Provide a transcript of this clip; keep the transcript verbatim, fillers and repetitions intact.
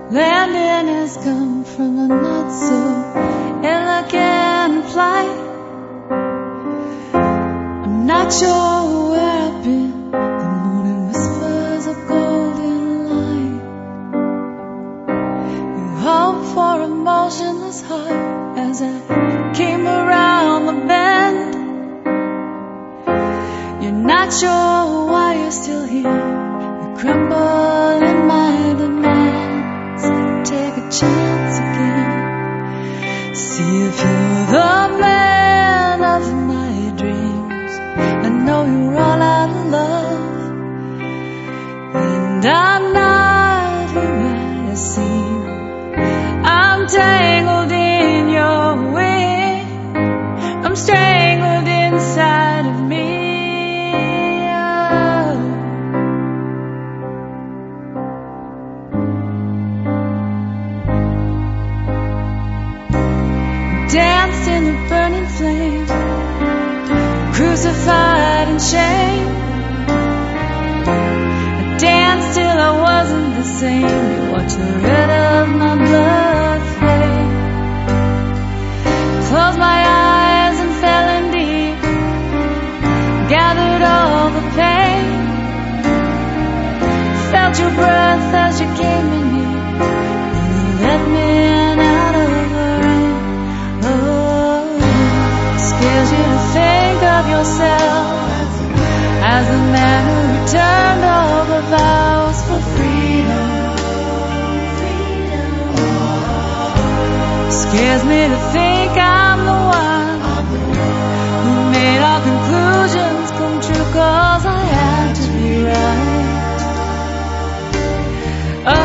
Landing has come from a not so elegant flight. I'm not sure where I've been. The morning whispers of golden light. You hope for a motionless heart as I came around the bend. You're not sure why you're still here. You crumble in my demands. Take a chance again. See if you're the man of my dreams. I know you're all out of love, and I'm not who I seem. I'm tangled in your way. I'm strangled inside of me. Danced in the burning flame, crucified in shame. I danced till I wasn't the same. You watched the red of my blood flame. Closed my eyes and fell in deep. Gathered all the pain. Felt your breath as you came in here. And you let me in out of the rain. Oh, scares you to think of yourself as the man who returned all the vows for freedom. Scares me to think I'm the one who made all conclusions come true, 'cause I